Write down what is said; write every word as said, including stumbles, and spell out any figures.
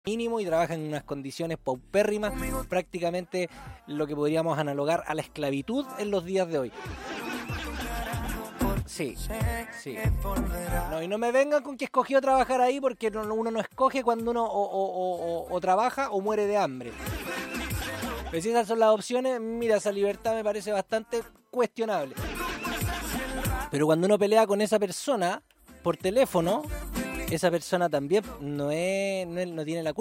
mínimo y trabaja en unas condiciones paupérrimas, prácticamente lo que podríamos analogar a la esclavitud en los días de hoy. Sí, sí. No, y no me vengan con que escogió trabajar ahí, porque no, uno no escoge cuando uno o, o, o, o trabaja o muere de hambre. Pero si esas son las opciones, mira, esa libertad me parece bastante cuestionable. Pero cuando uno pelea con esa persona por teléfono, esa persona también no, es, no, es, no tiene la culpa.